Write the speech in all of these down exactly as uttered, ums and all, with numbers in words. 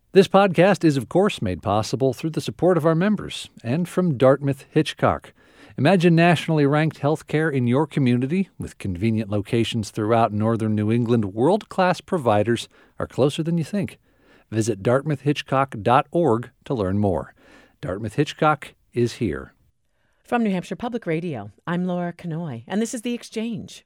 This podcast is, of course, made possible through the support of our members and from Dartmouth Hitchcock. Imagine nationally ranked healthcare in your community with convenient locations throughout northern New England. World-class providers are closer than you think. Visit dartmouth hitchcock dot org to learn more. Dartmouth Hitchcock is here. From New Hampshire Public Radio, I'm Laura Kanoy, and this is The Exchange.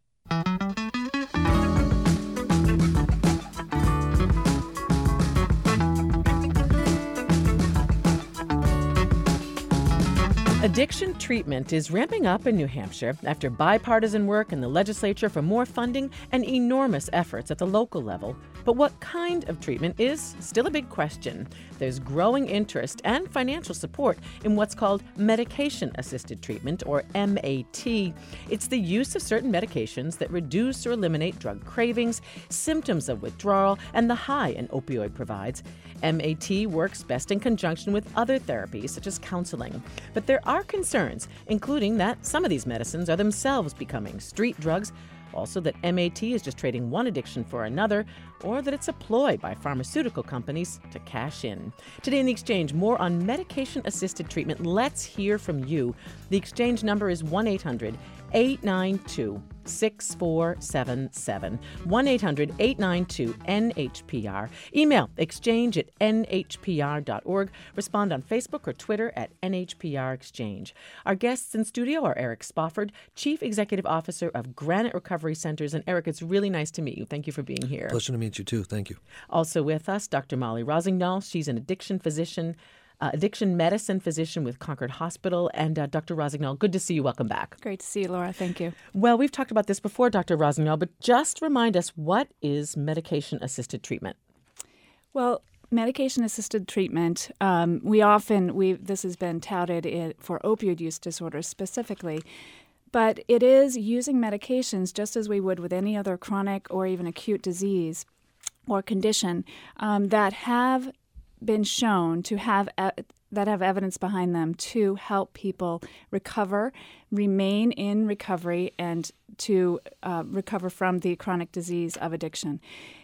Addiction treatment is ramping up in New Hampshire after bipartisan work in the legislature for more funding and enormous efforts at the local level. But what kind of treatment is still a big question. There's growing interest and financial support in what's called medication-assisted treatment, or M A T. It's the use of certain medications that reduce or eliminate drug cravings, symptoms of withdrawal, and the high an opioid provides. M A T works best in conjunction with other therapies, such as counseling. But there are concerns, including that some of these medicines are themselves becoming street drugs, also that M A T is just trading one addiction for another, or that it's a ploy by pharmaceutical companies to cash in. Today in The Exchange, more on medication-assisted treatment. Let's hear from you. The Exchange number is one eight hundred eight nine two six four seven seven. one eight hundred eight nine two N H P R. Email exchange at N H P R dot org. Respond on Facebook or Twitter at N H P R Exchange. Our guests in studio are Eric Spofford, Chief Executive Officer of Granite Recovery Centers. And Eric, it's really nice to meet you. Thank you for being here. Pleasure to meet you too. Thank you. Also with us, Doctor Molly Rosignol. She's an addiction physician, uh, addiction medicine physician with Concord Hospital. And uh, Doctor Rosignol, good to see you. Welcome back. Great to see you, Laura. Thank you. Well, we've talked about this before, Doctor Rosignol, but just remind us, what is medication-assisted treatment? Well, medication-assisted treatment, um, we often, we this has been touted in, for opioid use disorders specifically, but it is using medications just as we would with any other chronic or even acute disease or condition um, that have been shown to have e- that have evidence behind them to help people recover, remain in recovery, and to uh, recover from the chronic disease of addiction.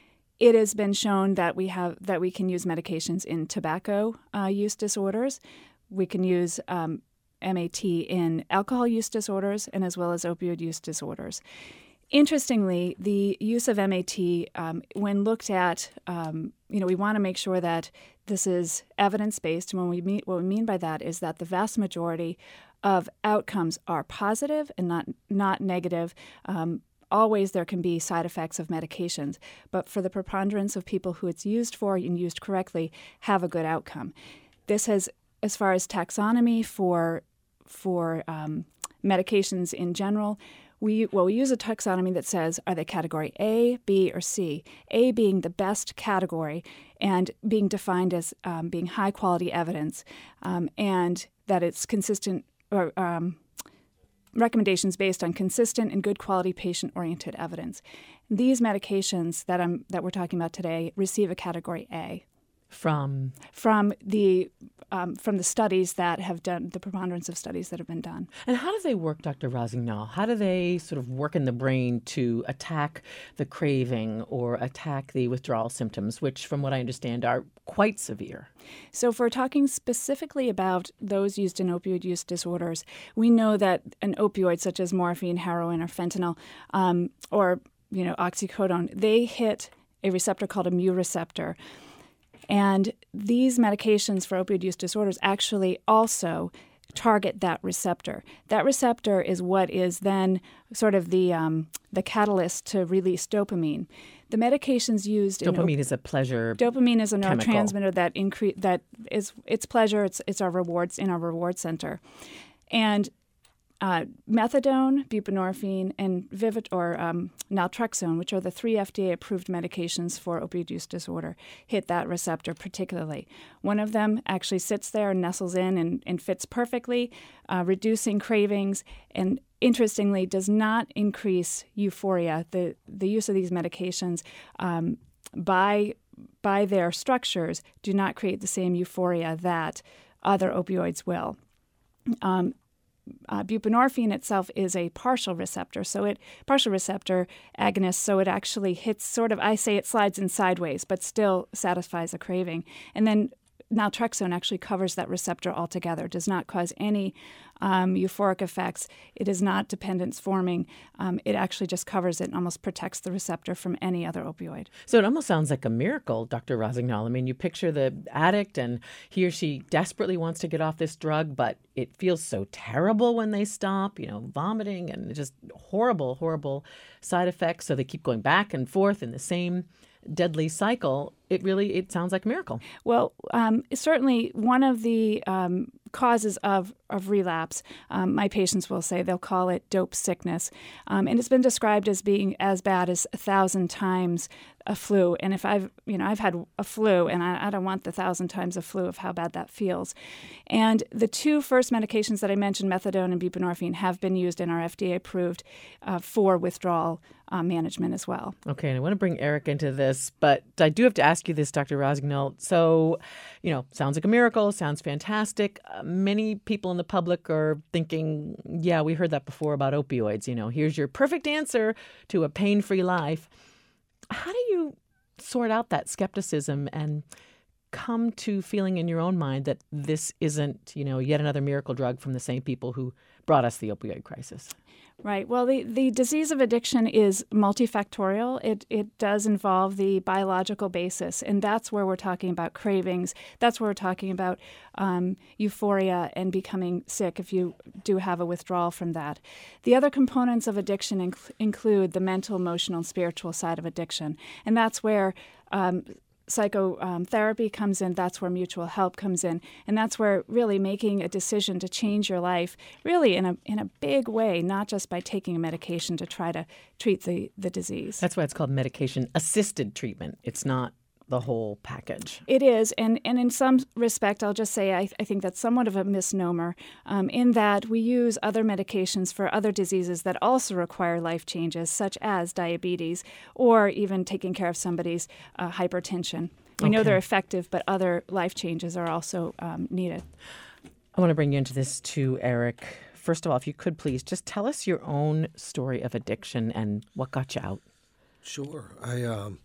It has been shown that we have that we can use medications in tobacco uh, use disorders. We can use um, M A T in alcohol use disorders, and as well as opioid use disorders. Interestingly, the use of M A T, um, when looked at, um, you know, we want to make sure that this is evidence-based. And when we mean, what we mean by that is that the vast majority of outcomes are positive and not not negative. Um, always there can be side effects of medications, but for the preponderance of people who it's used for and used correctly, have a good outcome. This has, as far as taxonomy for for um, medications in general. We well, we use a taxonomy that says, are they category A, B, or C? A being the best category and being defined as um, being high-quality evidence, um, and that it's consistent, or um, recommendations based on consistent and good quality patient-oriented evidence. These medications that I'm that we're talking about today receive a category A. From? From the um, from the studies that have done, the preponderance of studies that have been done. And how do they work, Doctor Rosignol? How do they sort of work in the brain to attack the craving or attack the withdrawal symptoms, which, from what I understand, are quite severe? So if we're talking specifically about those used in opioid use disorders, we know that an opioid such as morphine, heroin, or fentanyl, um, or you know oxycodone, they hit a receptor called a mu receptor. And these medications for opioid use disorders actually also target that receptor. That receptor is what is then sort of the um, the catalyst to release dopamine. The medications used dopamine in, is a pleasure. Dopamine is a chemical. neurotransmitter that increase that is it's pleasure. It's it's our rewards in our reward center, and uh, methadone, buprenorphine, and Vivit or um, naltrexone, which are the three F D A-approved medications for opioid use disorder, hit that receptor particularly. One of them actually sits there and nestles in and, and fits perfectly, uh, reducing cravings, and interestingly does not increase euphoria. The the use of these medications um, by by their structures do not create the same euphoria that other opioids will. Um, uh, buprenorphine itself is a partial receptor, so it partial receptor agonist, so it actually hits sort of, I say it slides in sideways, but still satisfies a craving. And then naltrexone actually covers that receptor altogether, does not cause any um, euphoric effects. It is not dependence forming. Um, it actually just covers it and almost protects the receptor from any other opioid. So it almost sounds like a miracle, Doctor Rossignol. I mean, you picture the addict and he or she desperately wants to get off this drug, but it feels so terrible when they stop, you know, vomiting and just horrible, horrible side effects. So they keep going back and forth in the same deadly cycle. It really, it sounds like a miracle. Well, um, certainly one of the um, causes of, of relapse, um, my patients will say, they'll call it dope sickness. Um, and it's been described as being as bad as a thousand times a flu. And if I've, you know, I've had a flu and I, I don't want the thousand times a flu of how bad that feels. And the two first medications that I mentioned, methadone and buprenorphine, have been used and are F D A approved uh, for withdrawal uh, management as well. Okay, and I want to bring Eric into this, but I do have to ask you this, Doctor Rossignol. So, you know, sounds like a miracle, sounds fantastic. Uh, many people in the public are thinking, yeah, we heard that before about opioids. You know, here's your perfect answer to a pain-free life. How do you sort out that skepticism and come to feeling in your own mind that this isn't, you know, yet another miracle drug from the same people who brought us the opioid crisis? Right. Well, the, the disease of addiction is multifactorial. It it does involve the biological basis, and that's where we're talking about cravings. That's where we're talking about um, euphoria and becoming sick if you do have a withdrawal from that. The other components of addiction inc- include the mental, emotional, and spiritual side of addiction, and that's where um, psychotherapy um, comes in. That's where mutual help comes in, and that's where really making a decision to change your life, really in a in a big way, not just by taking a medication to try to treat the, the disease. That's why it's called medication-assisted treatment. It's not the whole package. It is, and, and in some respect, I'll just say I, I think that's somewhat of a misnomer um, in that we use other medications for other diseases that also require life changes, such as diabetes or even taking care of somebody's uh, hypertension. We Okay. know they're effective, but other life changes are also um, needed. I want to bring you into this too, Eric. First of all, if you could please just tell us your own story of addiction and what got you out. Sure. I um,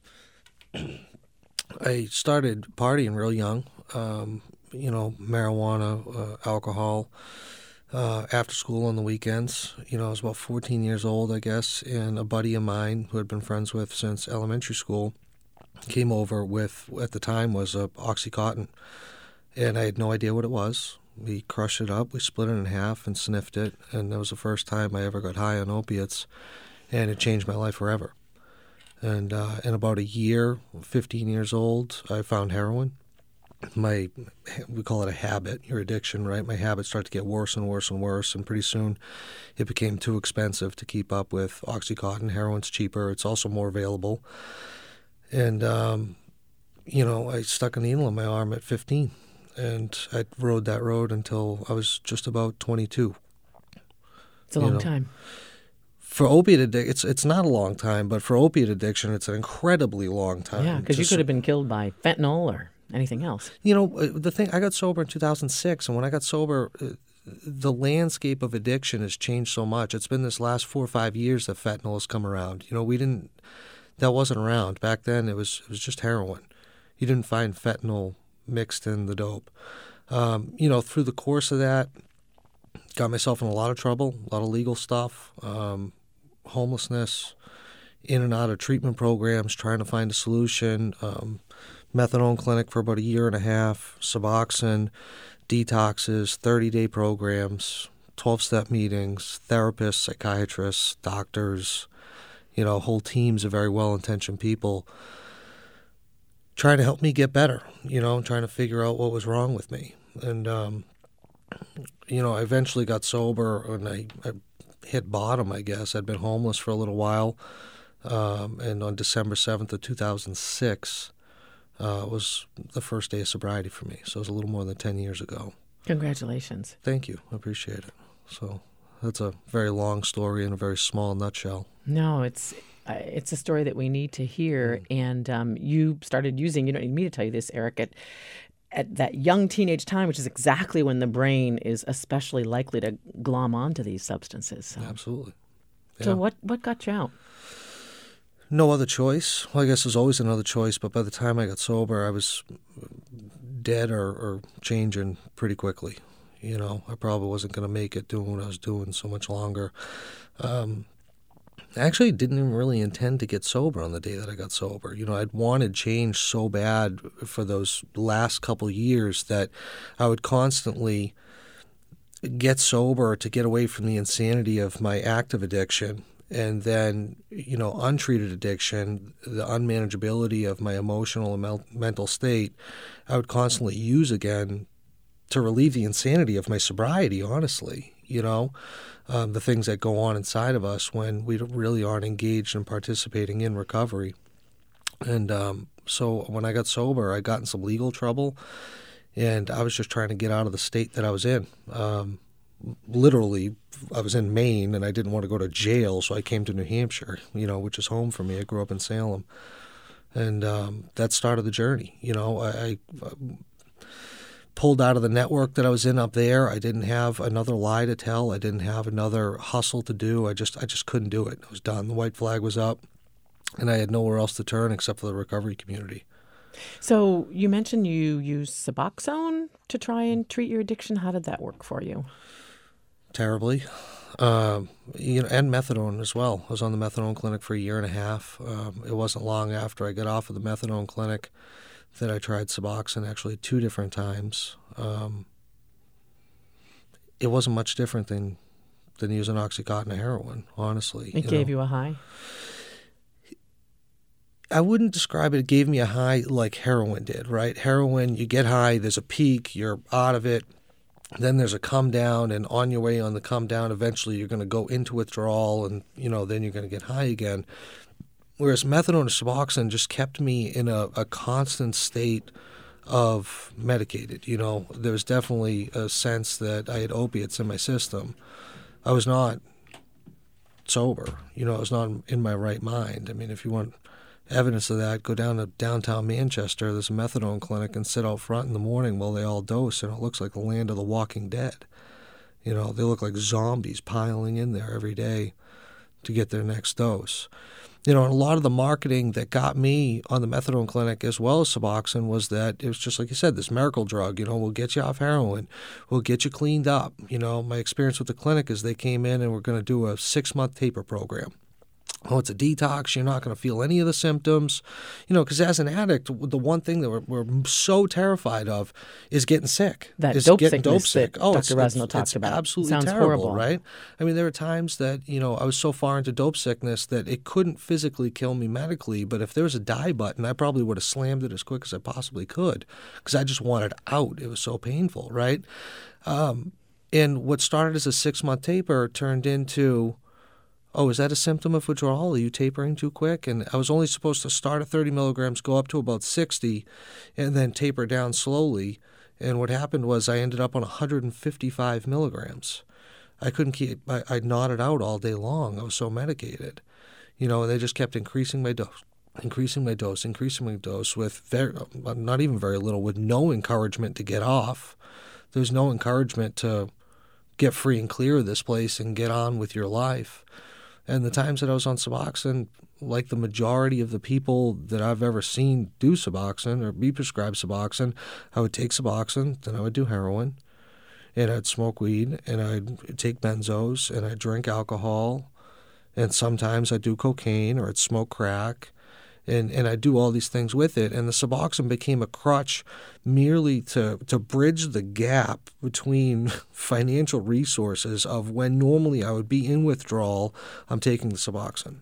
I started partying real young. Um, you know, marijuana, uh, alcohol, uh, after school on the weekends. You know, I was about fourteen years old, I guess, and a buddy of mine who had been friends with since elementary school came over with, at the time, was a Oxycontin, and I had no idea what it was. We crushed it up, we split it in half and sniffed it, and that was the first time I ever got high on opiates, and it changed my life forever. And uh, in about a year, fifteen years old, I found heroin. My, we call it a habit, your addiction, right? My habits started to get worse and worse and worse, and pretty soon it became too expensive to keep up with Oxycontin. Heroin's cheaper. It's also more available. And, um, you know, I stuck a needle in my arm at fifteen, and I rode that road until I was just about twenty-two. It's a You long know. time. For opiate addiction, it's it's not a long time, but for opiate addiction, it's an incredibly long time. Yeah, because you Just- could have been killed by fentanyl or anything else. You know, uh, the thing, I got sober in two thousand six, and when I got sober, uh, the landscape of addiction has changed so much. It's been this last four or five years that fentanyl has come around. You know, we didn't, that wasn't around. Back then, it was it was just heroin. You didn't find fentanyl mixed in the dope. Um, you know, through the course of that, got myself in a lot of trouble, a lot of legal stuff, um, homelessness, in and out of treatment programs, trying to find a solution, um, methadone clinic for about a year and a half, Suboxone, detoxes, thirty-day programs, twelve-step meetings, therapists, psychiatrists, doctors, you know, whole teams of very well-intentioned people trying to help me get better, you know, trying to figure out what was wrong with me. And, um, you know, I eventually got sober and I, I hit bottom, I guess. I'd been homeless for a little while. Um, and on December seventh of two thousand six uh, was the first day of sobriety for me. So it was a little more than ten years ago. Congratulations. Thank you. I appreciate it. So that's a very long story in a very small nutshell. No, it's uh, it's a story that we need to hear. And um, you started using, you don't need me to tell you this, Eric, at at that young teenage time, which is exactly when the brain is especially likely to glom onto these substances. So, Absolutely. Yeah. so what, what got you out? No other choice. Well, I guess there's always another choice, but by the time I got sober, I was dead or, or changing pretty quickly. You know, I probably wasn't going to make it doing what I was doing so much longer. Um, I actually didn't even really intend to get sober on the day that I got sober. You know, I'd wanted change so bad for those last couple years that I would constantly get sober to get away from the insanity of my active addiction. And then, you know, untreated addiction, the unmanageability of my emotional and mel- mental state, I would constantly use again to relieve the insanity of my sobriety, honestly, you know, um, the things that go on inside of us when we really aren't engaged in participating in recovery. And um, so when I got sober, I got in some legal trouble, and I was just trying to get out of the state that I was in. Um, literally, I was in Maine, and I didn't want to go to jail, so I came to New Hampshire, you know, which is home for me. I grew up in Salem. And um, that started the journey. You know, I, I pulled out of the network that I was in up there. I didn't have another lie to tell. I didn't have another hustle to do. I just I just couldn't do it. I was done. The white flag was up, and I had nowhere else to turn except for the recovery community. So you mentioned you used Suboxone to try and treat your addiction. How did that work for you? Terribly. Um, you know, and methadone as well. I was on the methadone clinic for a year and a half. Um, it wasn't long after I got off of the methadone clinic that I tried Suboxone, actually two different times. Um, it wasn't much different than than using Oxycontin and heroin, honestly. It you gave know. you a high? I wouldn't describe it. It gave me a high like heroin did, right? Heroin, you get high, there's a peak, you're out of it. Then there's a come down, and on your way on the come down, eventually you're going to go into withdrawal, and you know then you're going to get high again. Whereas methadone and Suboxone just kept me in a, a constant state of medicated. You know, there was definitely a sense that I had opiates in my system. I was not sober. You know, I was not in my right mind. I mean, if you want evidence of that, go down to downtown Manchester. There's a methadone clinic and sit out front in the morning while they all dose, and it looks like the land of the walking dead. You know, they look like zombies piling in there every day to get their next dose. You know, and a lot of the marketing that got me on the methadone clinic as well as Suboxone was that it was just like you said, this miracle drug. You know, we'll get you off heroin, we'll get you cleaned up. You know, my experience with the clinic is they came in and we're going to do a six-month taper program. Oh, it's a detox. You're not going to feel any of the symptoms. You know, because as an addict, the one thing that we're, we're so terrified of is getting sick. That is dope getting sickness dope sick. that Oh, Doctor it's, Resno it's, talked it's about. absolutely Sounds terrible, horrible. right? I mean, there were times that, you know, I was so far into dope sickness that it couldn't physically kill me medically, but if there was a die button, I probably would have slammed it as quick as I possibly could because I just wanted out. It was so painful, right? Um, and what started as a six-month taper turned into, oh, is that a symptom of withdrawal? Are you tapering too quick? And I was only supposed to start at thirty milligrams, go up to about sixty, and then taper down slowly. And what happened was I ended up on one hundred fifty-five milligrams. I couldn't keep, I, I nodded out all day long. I was so medicated. You know, and they just kept increasing my dose, increasing my dose, increasing my dose with very, not even very little, with no encouragement to get off. There's no encouragement to get free and clear of this place and get on with your life. And the times that I was on Suboxone, like the majority of the people that I've ever seen do Suboxone or be prescribed Suboxone, I would take Suboxone, then I would do heroin, and I'd smoke weed, and I'd take benzos, and I'd drink alcohol, and sometimes I'd do cocaine or I'd smoke crack, and, and I'd do all these things with it. And the Suboxone became a crutch merely to, to bridge the gap between financial resources of when normally I would be in withdrawal, I'm taking the Suboxone.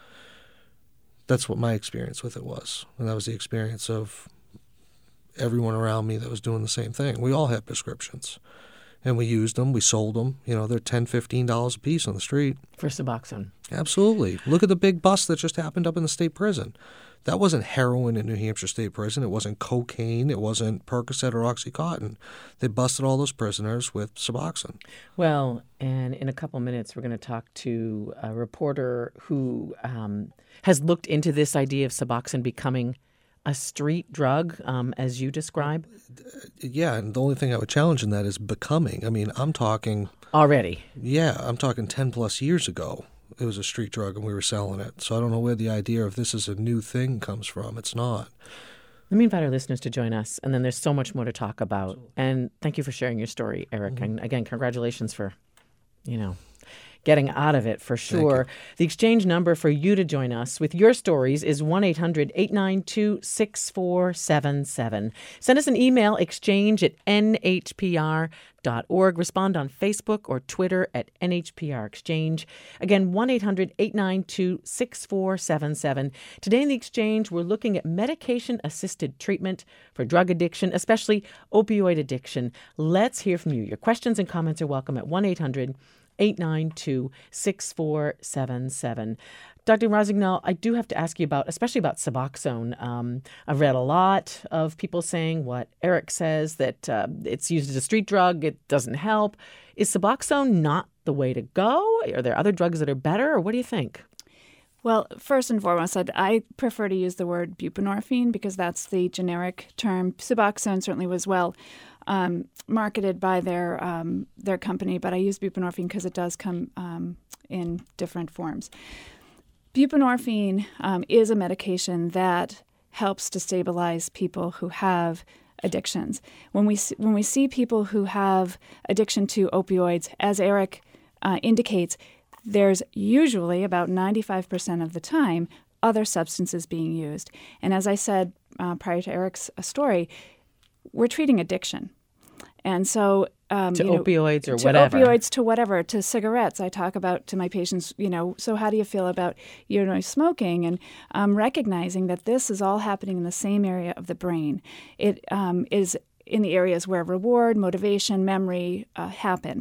That's what my experience with it was. And that was the experience of everyone around me that was doing the same thing. We all had prescriptions. And we used them, we sold them. You know, they're ten dollars, fifteen dollars a piece on the street. For Suboxone. Absolutely. Look at the big bust that just happened up in the state prison. That wasn't heroin in New Hampshire State Prison. It wasn't cocaine. It wasn't Percocet or Oxycontin. They busted all those prisoners with Suboxone. Well, and in a couple minutes, we're going to talk to a reporter who um, has looked into this idea of Suboxone becoming a street drug, um, as you describe? Yeah, and the only thing I would challenge in that is becoming. I mean, I'm talking... Already? Yeah, I'm talking ten plus years ago. It was a street drug and we were selling it. So I don't know where the idea of this is a new thing comes from. It's not. Let me invite our listeners to join us, and then there's so much more to talk about. Absolutely. And thank you for sharing your story, Eric. Mm-hmm. And again, congratulations for, you know, getting out of it for sure. The exchange number for you to join us with your stories is one eight hundred eight nine two six four seven seven. Send us an email, exchange at n h p r dot org. Respond on Facebook or Twitter at N H P R Exchange. Again, one eight hundred eight nine two six four seven seven. Today in the exchange, we're looking at medication-assisted treatment for drug addiction, especially opioid addiction. Let's hear from you. Your questions and comments are welcome at one eight hundred eight nine two six four seven seven. Doctor Rosignol, I do have to ask you about, especially about Suboxone. Um, I've read a lot of people saying what Eric says, that uh, it's used as a street drug, it doesn't help. Is Suboxone not the way to go? Are there other drugs that are better, or what do you think? Well, first and foremost, I'd, I prefer to use the word buprenorphine because that's the generic term. Suboxone certainly was well um, marketed by their um, their company, but I use buprenorphine because it does come um, in different forms. Buprenorphine um, is a medication that helps to stabilize people who have addictions. When we when we see people who have addiction to opioids, as Eric uh, indicates, there's usually about ninety-five percent of the time other substances being used. And as I said uh, prior to Eric's story, we're treating addiction. And so um, to you know, opioids or to whatever. opioids, to whatever, to cigarettes. I talk about to my patients, you know, so how do you feel about, you know, smoking? And um, recognizing that this is all happening in the same area of the brain. It um, is in the areas where reward, motivation, memory uh, happen.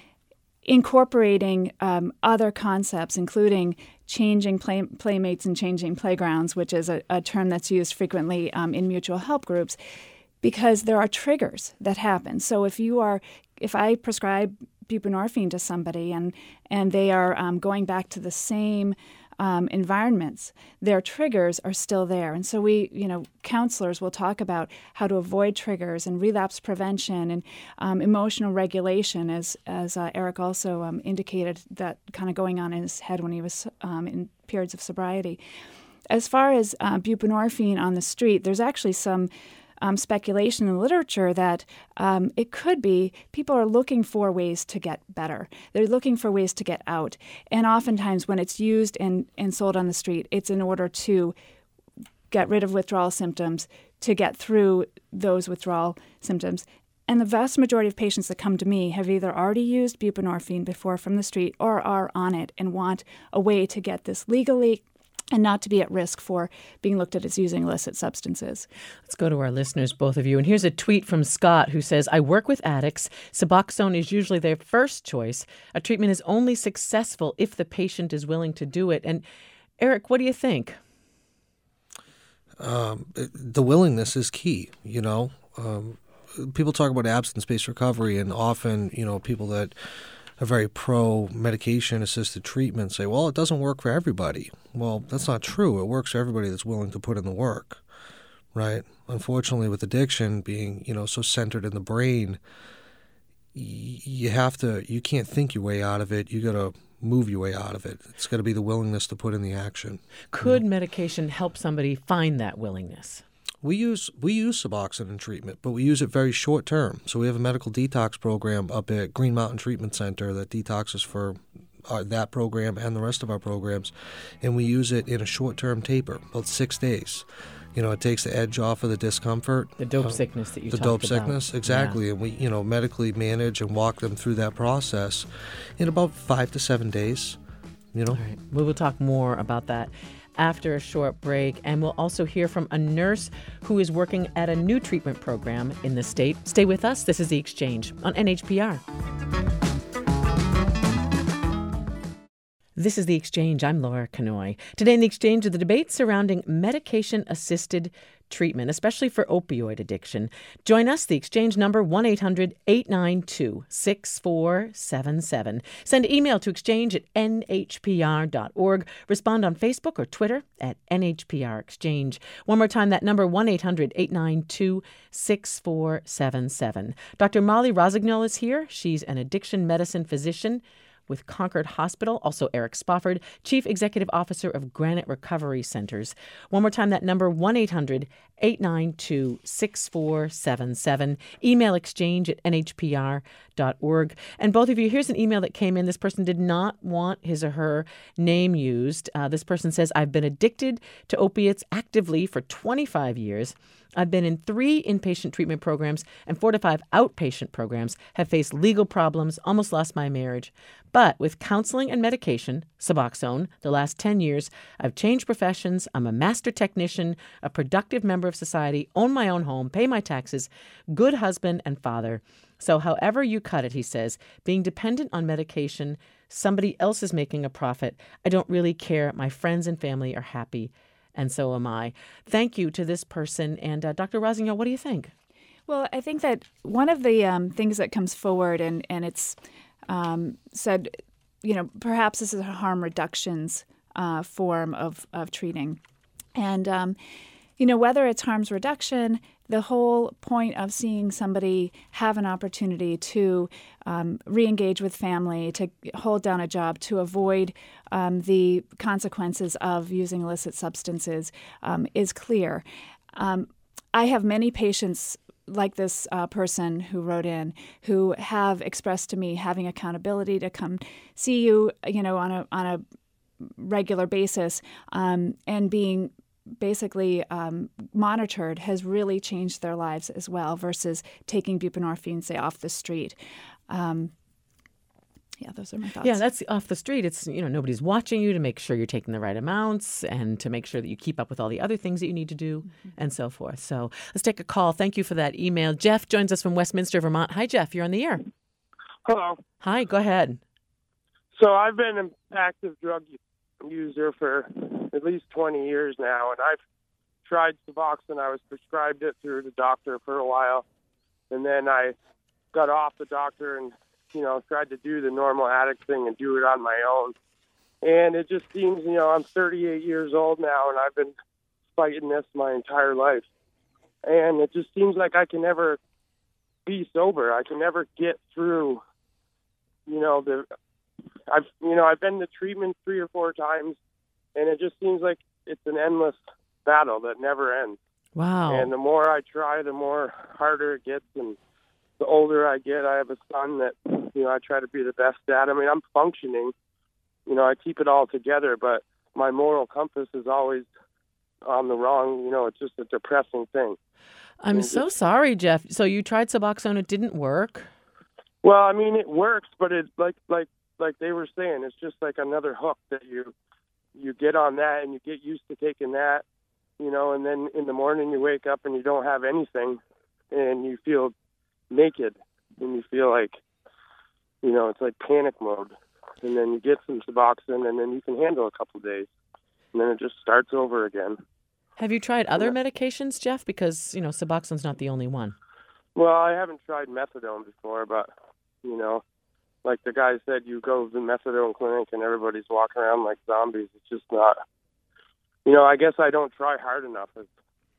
Incorporating um, other concepts, including changing play, playmates and changing playgrounds, which is a, a term that's used frequently um, in mutual help groups, because there are triggers that happen. So if you are, if I prescribe buprenorphine to somebody and and they are um, going back to the same Um, environments, their triggers are still there. And so we, you know, counselors will talk about how to avoid triggers and relapse prevention and um, emotional regulation, as as uh, Eric also um, indicated that kind of going on in his head when he was um, in periods of sobriety. As far as uh, buprenorphine on the street, there's actually some Um, speculation in the literature that um, it could be people are looking for ways to get better. They're looking for ways to get out. And oftentimes when it's used and, and sold on the street, it's in order to get rid of withdrawal symptoms, to get through those withdrawal symptoms. And the vast majority of patients that come to me have either already used buprenorphine before from the street or are on it and want a way to get this legally and not to be at risk for being looked at as using illicit substances. Let's go to our listeners, both of you. And here's a tweet from Scott who says, I work with addicts. Suboxone is usually their first choice. A treatment is only successful if the patient is willing to do it. And Eric, what do you think? Um, the willingness is key, you know. Um, people talk about abstinence-based recovery, and often, you know, people that are very pro-medication-assisted treatment say, well, it doesn't work for everybody. Well, that's not true. It works for everybody that's willing to put in the work, right? Unfortunately, with addiction being, you know, so centered in the brain, y- you have to, you can't think your way out of it. You got to move your way out of it. It's got to be the willingness to put in the action. Could you know? medication help somebody find that willingness? We use we use Suboxone in treatment, but we use it very short term. So we have a medical detox program up at Green Mountain Treatment Center that detoxes for our, that program and the rest of our programs, and we use it in a short term taper, about six days. You know, it takes the edge off of the discomfort. The dope uh, sickness that you the talked dope about. sickness, exactly. Yeah. And we, you know, medically manage and walk them through that process in about five to seven days. You know, all right. We will talk more about that after a short break, and we'll also hear from a nurse who is working at a new treatment program in the state. Stay with us. This is The Exchange on N H P R. This is The Exchange. I'm Laura Kanoy. Today in The Exchange are the debates surrounding medication-assisted treatment, especially for opioid addiction. Join us, the Exchange number one eight hundred eight nine two six four seven seven. Send email to exchange at n h p r dot org. Respond on Facebook or Twitter at N H P R Exchange. One more time, that number one eight hundred eight nine two six four seven seven. Doctor Molly Rossignol is here. She's an addiction medicine physician with Concord Hospital. Also Eric Spofford, Chief Executive Officer of Granite Recovery Centers. One more time, that number one eight hundred eight nine two six four seven seven. Email exchange at N H P R dot org. And both of you, here's an email that came in. This person did not want his or her name used. Uh, this person says, I've been addicted to opiates actively for twenty-five years. I've been in three inpatient treatment programs and four to five outpatient programs, have faced legal problems, almost lost my marriage. But with counseling and medication, Suboxone, the last ten years, I've changed professions. I'm a master technician, a productive member of society, own my own home, pay my taxes, good husband and father. So however you cut it, he says, being dependent on medication, somebody else is making a profit. I don't really care. My friends and family are happy. And so am I. Thank you to this person. And uh, Doctor Rossignol, what do you think? Well, I think that one of the um, things that comes forward, and, and it's um, said, you know, perhaps this is a harm reductions uh, form of, of treating. And, um, you know, whether it's harms reduction, the whole point of seeing somebody have an opportunity to um, re-engage with family, to hold down a job, to avoid um, the consequences of using illicit substances um, is clear. Um, I have many patients like this uh, person who wrote in, who have expressed to me having accountability to come see you, you know, on a on a regular basis, um, and being basically um, monitored has really changed their lives as well, versus taking buprenorphine, say, off the street. Um, yeah, those are my thoughts. Yeah, that's off the street. It's, you know, nobody's watching you to make sure you're taking the right amounts and to make sure that you keep up with all the other things that you need to do, mm-hmm. and so forth. So let's take a call. Thank you for that email. Jeff joins us from Westminster, Vermont. Hi, Jeff. You're on the air. Hello. Hi, go ahead. So I've been an active drug user for at least twenty years now, and I've tried Suboxone. I was prescribed it through the doctor for a while, and then I got off the doctor and, you know, tried to do the normal addict thing and do it on my own. And it just seems, you know, I'm thirty-eight years old now, and I've been fighting this my entire life. And it just seems like I can never be sober. I can never get through, you know, the I've you know I've been to treatment three or four times, and it just seems like it's an endless battle that never ends. Wow! And the more I try, the more harder it gets. And the older I get, I have a son that, you know, I try to be the best dad. I mean, I'm functioning. You know, I keep it all together, but my moral compass is always on the wrong. You know, it's just a depressing thing. I'm so just, sorry, Jeff. So you tried Suboxone, it didn't work? Well, I mean, it works, but it like like. like they were saying, it's just like another hook that you you get on that, and you get used to taking that, you know, and then in the morning you wake up and you don't have anything, and you feel naked, and you feel like, you know, it's like panic mode. And then you get some Suboxone, and then you can handle a couple of days, and then it just starts over again. Have you tried other medications, Jeff? Because, you know, Suboxone's not the only one. Well, I haven't tried methadone before, but, you know, like the guy said, you go to the methadone clinic and everybody's walking around like zombies. It's just not, you know, I guess I don't try hard enough is,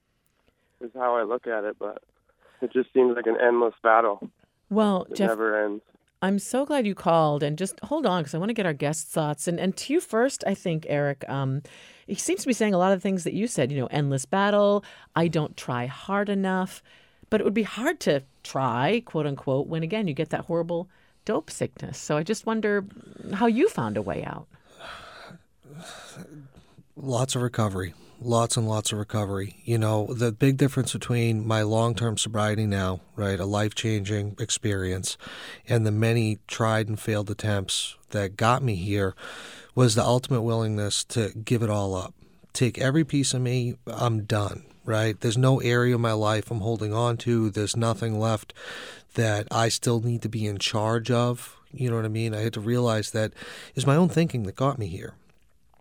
is how I look at it, but it just seems like an endless battle. Well, it Jeff, never ends. I'm so glad you called, and just hold on because I want to get our guests' thoughts. And, and to you first, I think, Eric, um, he seems to be saying a lot of things that you said, you know, endless battle, I don't try hard enough. But it would be hard to try, quote unquote, when, again, you get that horrible dope sickness. So I just wonder how you found a way out. Lots of recovery, lots and lots of recovery. You know, the big difference between my long-term sobriety now, right, a life-changing experience, and the many tried and failed attempts that got me here was the ultimate willingness to give it all up. Take every piece of me, I'm done, right? There's no area of my life I'm holding on to. There's nothing left that I still need to be in charge of. You know what I mean? I had to realize that it's my own thinking that got me here.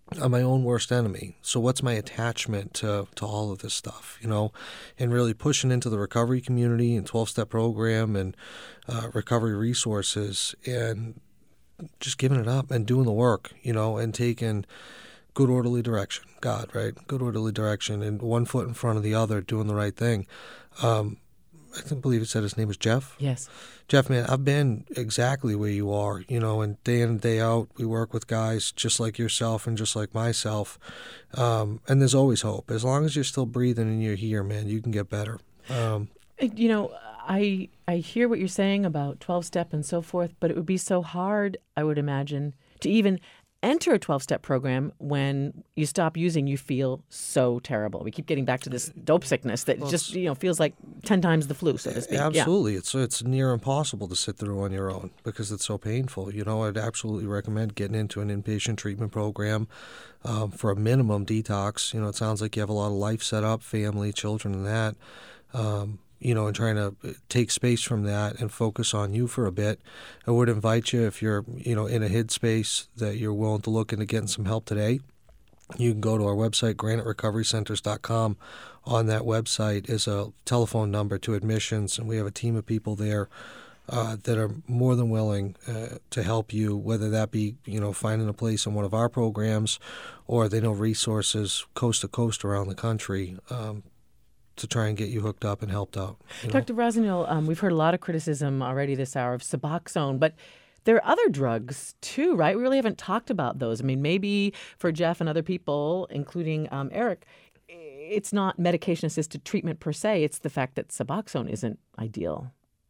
I'm my own worst enemy. So what's my attachment to, to all of this stuff, you know, and really pushing into the recovery community and twelve-step program and uh, recovery resources and just giving it up and doing the work, you know, and taking good orderly direction, God, right? Good orderly direction and one foot in front of the other, doing the right thing. Um, I think, believe it said his name was Jeff. Yes. Jeff, man, I've been exactly where you are, you know, and day in and day out, we work with guys just like yourself and just like myself. Um, and there's always hope. As long as you're still breathing and you're here, man, you can get better. Um, You know, I I hear what you're saying about twelve-step and so forth, but it would be so hard, I would imagine, to even enter a twelve-step program when you stop using, you feel so terrible. We keep getting back to this dope sickness that well, just, you know, feels like ten times the flu, so to speak. Absolutely. Yeah. It's it's near impossible to sit through on your own because it's so painful. You know, I'd absolutely recommend getting into an inpatient treatment program um, for a minimum detox. You know, it sounds like you have a lot of life set up, family, children, and that. Um, you know, and trying to take space from that and focus on you for a bit. I would invite you, if you're, you know, in a headspace that you're willing to look into getting some help today, you can go to our website, granite recovery centers dot com. On that website is a telephone number to admissions, and we have a team of people there uh, that are more than willing uh, to help you, whether that be, you know, finding a place in one of our programs or they know resources coast to coast around the country um, to try and get you hooked up and helped out. You know? Doctor Brosniel, um, we've heard a lot of criticism already this hour of Suboxone, but there are other drugs too, right? We really haven't talked about those. I mean, maybe for Jeff and other people, including um, Eric, it's not medication-assisted treatment per se. It's the fact that Suboxone isn't ideal.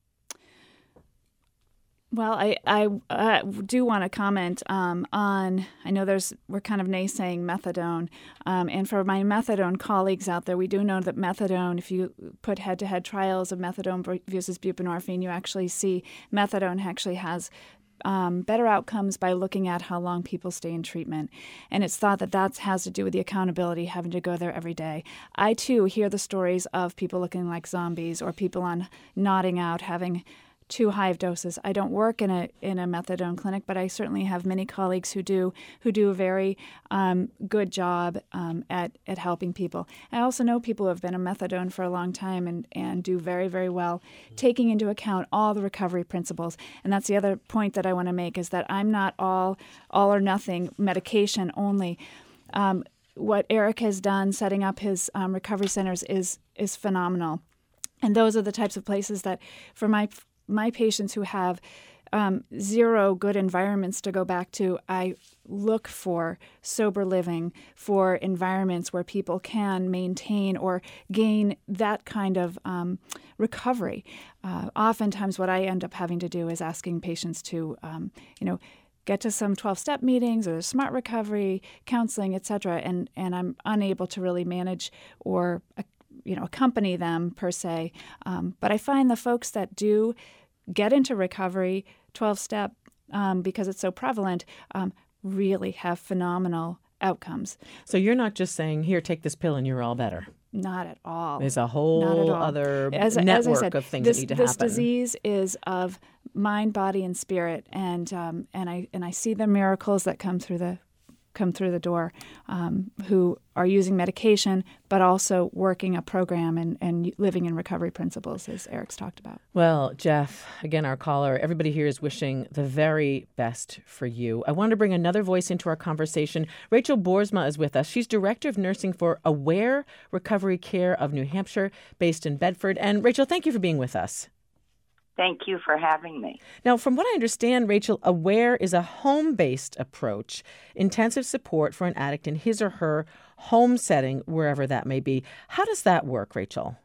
Well, I, I uh, do want to comment um, on, I know there's, we're kind of naysaying methadone. Um, and for my methadone colleagues out there, we do know that methadone, if you put head-to-head trials of methadone versus buprenorphine, you actually see methadone actually has um, better outcomes by looking at how long people stay in treatment. And it's thought that that has to do with the accountability, having to go there every day. I, too, hear the stories of people looking like zombies or people on nodding out, having too high of doses. I don't work in a in a methadone clinic, but I certainly have many colleagues who do who do a very um, good job um, at at helping people. I also know people who have been on methadone for a long time and, and do very, very well, taking into account all the recovery principles. And that's the other point that I want to make is that I'm not all all or nothing medication only. Um, what Eric has done setting up his um, recovery centers is is phenomenal. And those are the types of places that for my my patients who have um, zero good environments to go back to, I look for sober living, for environments where people can maintain or gain that kind of um, recovery. Uh, oftentimes what I end up having to do is asking patients to, um, you know, get to some twelve-step meetings or smart recovery, counseling, et cetera, and, and I'm unable to really manage or uh, you know, accompany them per se. Um, but I find the folks that do get into recovery, twelve-step, um, because it's so prevalent, um, really have phenomenal outcomes. So you're not just saying, here, take this pill and you're all better. Not at all. There's a whole other as, network as I said, of things this, that need to this happen. This disease is of mind, body, and spirit, and um, and I and I see the miracles that come through the come through the door, um, who are using medication, but also working a program and, and living in recovery principles, as Eric's talked about. Well, Jeff, again, our caller, everybody here is wishing the very best for you. I want to bring another voice into our conversation. Rachel Boersma is with us. She's Director of Nursing for Aware Recovery Care of New Hampshire, based in Bedford. And Rachel, thank you for being with us. Thank you for having me. Now, from what I understand, Rachel, Aware is a home-based approach, intensive support for an addict in his or her home setting, wherever that may be. How does that work, Rachel?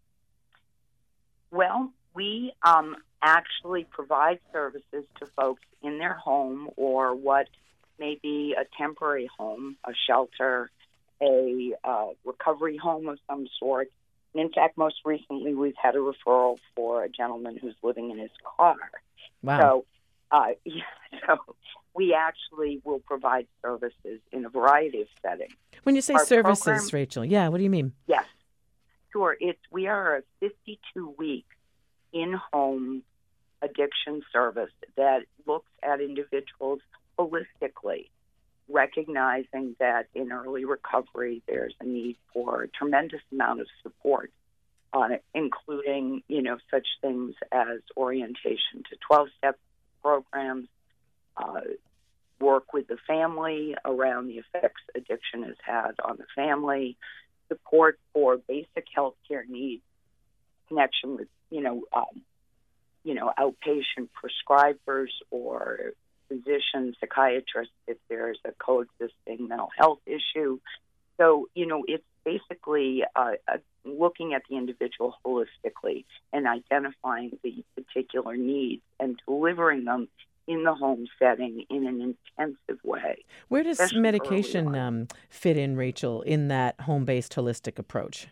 Well, we um, actually provide services to folks in their home or what may be a temporary home, a shelter, a uh, recovery home of some sort. And in fact, most recently, we've had a referral for a gentleman who's living in his car. Wow. So, uh, yeah, so we actually will provide services in a variety of settings. When you say Our services, program, Rachel, yeah, what do you mean? Yes, sure. It's we are a fifty-two week in-home addiction service that looks at individuals holistically. recognizing that in early recovery, there's a need for a tremendous amount of support, uh, including, you know, such things as orientation to twelve-step programs, uh, work with the family around the effects addiction has had on the family, support for basic health care needs, connection with, you know, um, you know, outpatient prescribers or physicians, psychiatrists, if there's a coexisting mental health issue. So, you know, it's basically uh, uh, looking at the individual holistically and identifying the particular needs and delivering them in the home setting in an intensive way. Where does especially medication early on. um, fit in, Rachel, in that home-based holistic approach?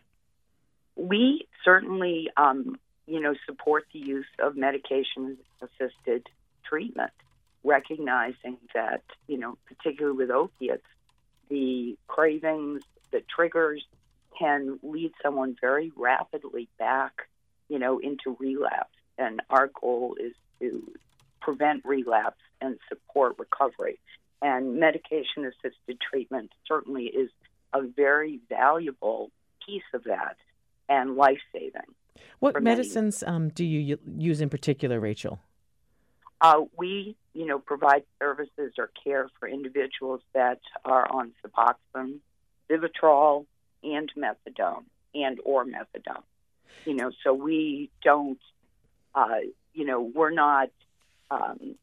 We certainly, um, you know, support the use of medication-assisted treatment, recognizing that, you know, particularly with opiates, the cravings, the triggers can lead someone very rapidly back, you know, into relapse. And our goal is to prevent relapse and support recovery. And medication-assisted treatment certainly is a very valuable piece of that and life-saving. What medicines um, do you use in particular, Rachel? Uh, we, you know, provide services or care for individuals that are on Suboxone, Vivitrol, and methadone, and or methadone. You know, so we don't, uh, you know, we're not, um,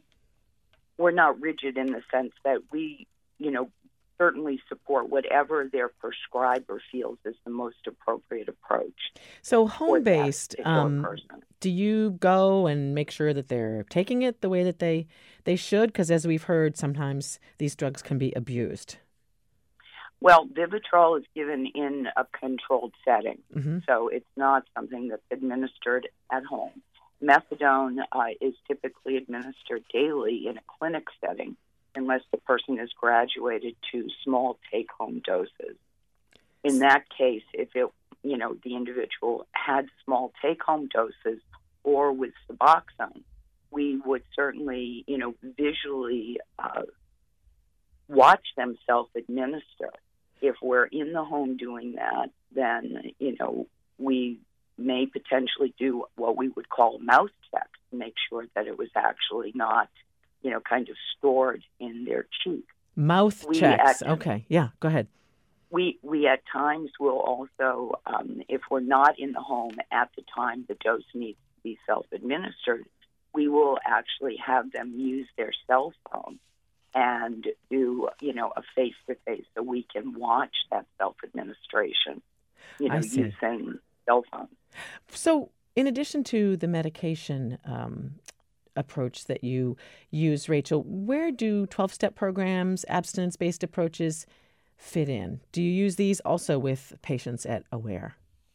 we're not rigid in the sense that we, you know, certainly support whatever their prescriber feels is the most appropriate approach. So home-based, um, person. do you go and make sure that they're taking it the way that they, they should? Because as we've heard, sometimes these drugs can be abused. Well, Vivitrol is given in a controlled setting, Mm-hmm. so it's not something that's administered at home. Methadone uh, is typically administered daily in a clinic setting, unless the person is graduated to small take-home doses. In that case, if it, you know, the individual had small take-home doses or with Suboxone, we would certainly, you know, visually uh, watch them self-administer. If we're in the home doing that, then, you know, we may potentially do what we would call mouse checks to make sure that it was actually not, you know, kind of stored in their cheek. Mouth We checks. at- Okay. Yeah, go ahead. We we at times will also, um, if we're not in the home at the time the dose needs to be self-administered, we will actually have them use their cell phone and do, you know, a face-to-face so we can watch that self-administration, you know, I see. using cell phones. So in addition to the medication um, approach that you use, Rachel, where do twelve-step programs, abstinence-based approaches fit in? Do you use these also with patients at Aware?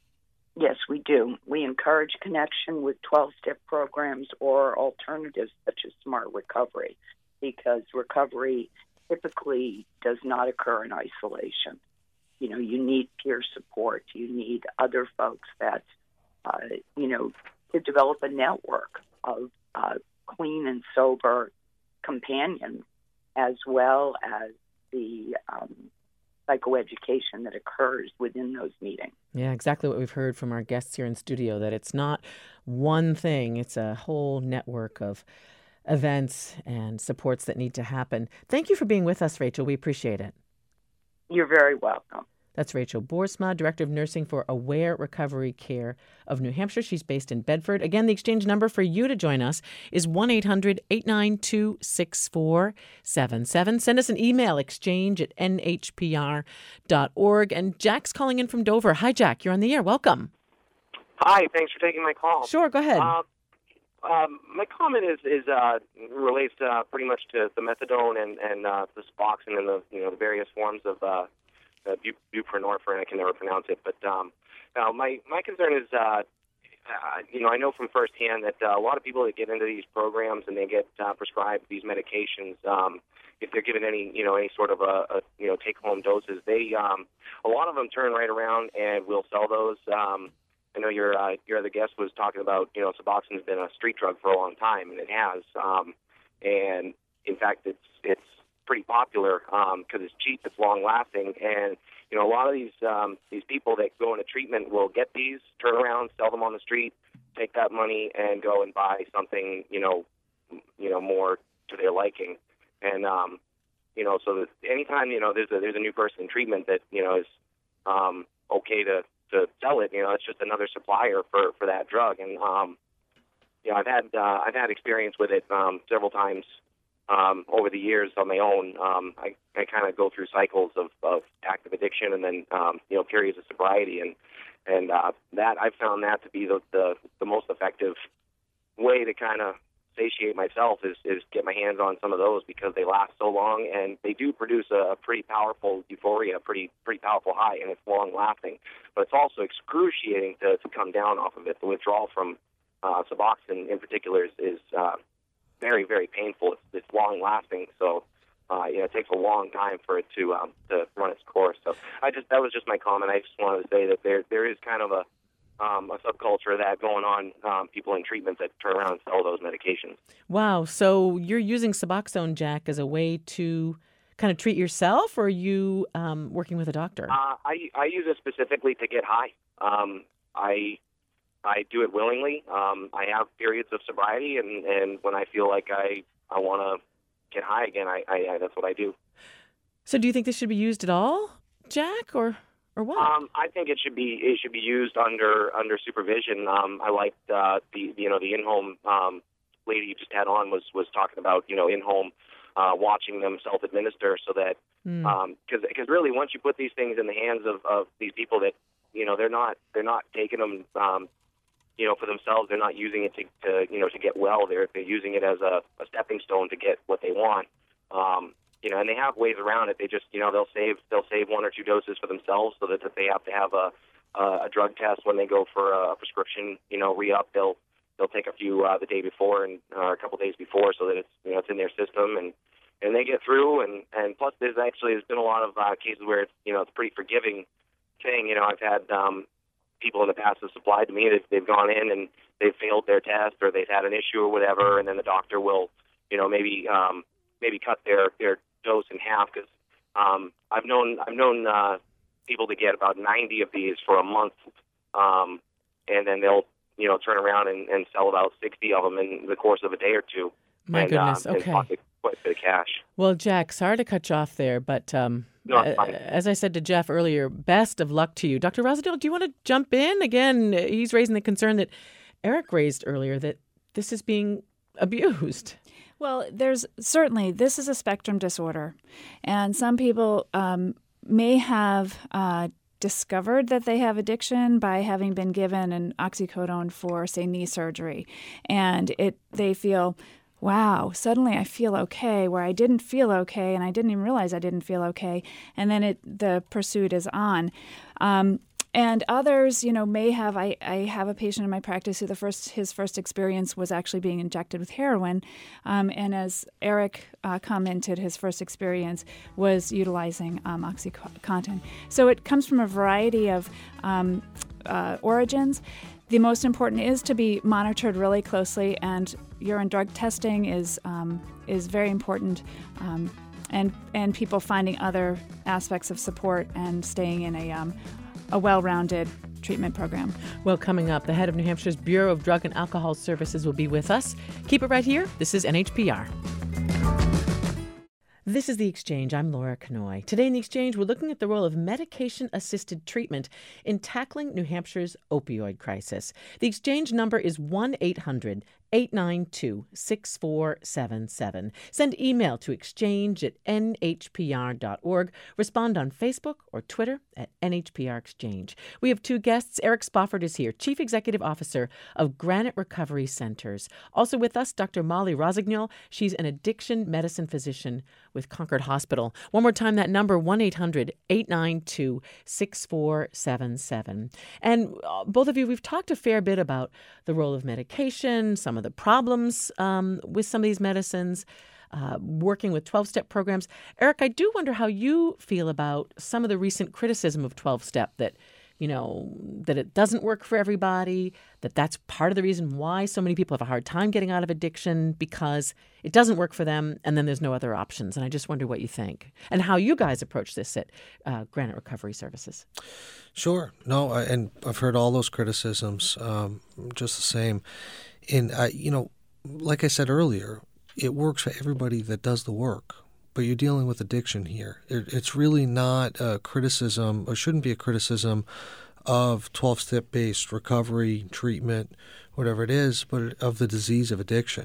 Yes, we do. We encourage connection with twelve-step programs or alternatives such as Smart Recovery, because recovery typically does not occur in isolation. You know, you need peer support. You need other folks that, uh, you know, to develop a network of uh, clean and sober companions, as well as the um, psychoeducation that occurs within those meetings. Yeah, exactly what we've heard from our guests here in studio, that it's not one thing, it's a whole network of events and supports that need to happen. Thank you for being with us, Rachel. We appreciate it. You're very welcome. That's Rachel Boersma, Director of Nursing for Aware Recovery Care of New Hampshire. She's based in Bedford. Again, the exchange number for you to join us is one eight hundred eight nine two six four seven seven. Send us an email, exchange at n h p r dot org. And Jack's calling in from Dover. Hi, Jack. You're on the air. Welcome. Hi. Thanks for taking my call. Sure. Go ahead. Uh, um, my comment is is uh, relates uh, pretty much to the methadone and and uh, the Suboxone and the you know the various forms of uh, uh, bu- buprenorphine. I can never pronounce it, but um, now my my concern is uh, uh, you know I know from firsthand that uh, a lot of people that get into these programs and they get uh, prescribed these medications, um, if they're given any you know any sort of a, a you know take home doses, they um, a lot of them turn right around and will sell those. Um, I know your uh, your other guest was talking about, you know, Suboxone has been a street drug for a long time, and it has. Um, and in fact, it's it's pretty popular because it's cheap, it's long-lasting, and you know a lot of these um, these people that go into treatment will get these, turn around, sell them on the street, take that money, and go and buy something you know you know more to their liking, and um, you know so that anytime you know there's a there's a new person in treatment that you know is um, okay to, to sell it, you know it's just another supplier for, for that drug, and um, you know I've had uh, I've had experience with it um, several times. Um, over the years on my own, um, I, I kind of go through cycles of, of active addiction and then, um, you know, periods of sobriety. And, and uh, that I've found that to be the, the, the most effective way to kind of satiate myself is, is get my hands on some of those because they last so long and they do produce a, a pretty powerful euphoria, pretty pretty powerful high, and it's long lasting. But it's also excruciating to, to come down off of it. The withdrawal from uh, Suboxone in particular is, is uh, very, very painful. It's, it's long-lasting, so uh, you know, it takes a long time for it to um, to run its course. So I just that was just my comment. I just wanted to say that there there is kind of a um, a subculture of that going on. Um, people in treatment that turn around and sell those medications. Wow. So you're using Suboxone, Jack, as a way to kind of treat yourself, or are you um, working with a doctor? Uh, I I use it specifically to get high. Um, I. I do it willingly. Um, I have periods of sobriety, and, and when I feel like I, I want to get high again, I, I, I that's what I do. So, do you think this should be used at all, Jack, or or what? Um, I think it should be it should be used under under supervision. Um, I liked uh, the you know the in-home um, lady you just had on was was talking about you know in-home uh, watching them self-administer, so that because mm. um, because really once you put these things in the hands of, of these people that you know they're not they're not taking them. Um, you know, for themselves, they're not using it to, to you know, to get well. They're they're using it as a, a stepping stone to get what they want. Um, you know, and they have ways around it. They just, you know, they'll save they'll save one or two doses for themselves, so that if they have to have a a drug test when they go for a prescription, you know, re-up, they'll they'll take a few uh, the day before and uh, a couple days before, so that it's you know it's in their system and, and they get through. And, and plus, there's actually there's been a lot of uh, cases where it's you know it's a pretty forgiving thing. You know, I've had um, people in the past have supplied to me that they've gone in and they've failed their test or they've had an issue or whatever, and then the doctor will, you know, maybe um, maybe cut their, their dose in half because um, I've known I've known uh, people to get about ninety of these for a month, um, and then they'll you know turn around and, and sell about sixty of them in the course of a day or two. My and, goodness, uh, okay. And pocket quite a bit of cash. Well, Jack, sorry to cut you off there, but um, no, uh, as I said to Jeff earlier, best of luck to you. Doctor Rosedale, do you want to jump in? Again, he's raising the concern that Eric raised earlier, that this is being abused. Well, there's certainly, this is a spectrum disorder, and some people um, may have uh, discovered that they have addiction by having been given an oxycodone for, say, knee surgery, and it they feel, wow, suddenly I feel okay, where I didn't feel okay, and I didn't even realize I didn't feel okay, and then it the pursuit is on. Um, and others, you know, may have, I, I have a patient in my practice who the first his first experience was actually being injected with heroin, um, and as Eric uh, commented, his first experience was utilizing um, OxyContin. So it comes from a variety of um, uh, origins. The most important is to be monitored really closely, and urine drug testing is um, is very important, um, and and people finding other aspects of support and staying in a um, a well-rounded treatment program. Well, coming up, the head of New Hampshire's Bureau of Drug and Alcohol Services will be with us. Keep it right here. This is N H P R. This is The Exchange. I'm Laura Kanoy. Today in The Exchange, we're looking at the role of medication-assisted treatment in tackling New Hampshire's opioid crisis. The Exchange number is one eight hundred eight nine two six four seven seven. Send email to exchange at n h p r dot org. Respond on Facebook or Twitter at N H P R Exchange. We have two guests. Eric Spofford is here, Chief Executive Officer of Granite Recovery Centers. Also with us, Doctor Molly Rossignol. She's an addiction medicine physician with Concord Hospital. One more time, that number, one eight hundred eight nine two six four seven seven. And uh, both of you, we've talked a fair bit about the role of medication, some of the problems um, with some of these medicines, uh, working with twelve-step programs. Eric, I do wonder how you feel about some of the recent criticism of twelve-step that, you know, that it doesn't work for everybody, that that's part of the reason why so many people have a hard time getting out of addiction, because it doesn't work for them and then there's no other options. And I just wonder what you think and how you guys approach this at uh, Granite Recovery Services. Sure. No, I, and I've heard all those criticisms um, just the same. And, I, you know, like I said earlier, it works for everybody that does the work. But you're dealing with addiction here. It, it's really not a criticism, or shouldn't be a criticism, of twelve-step based recovery, treatment, whatever it is, but of the disease of addiction.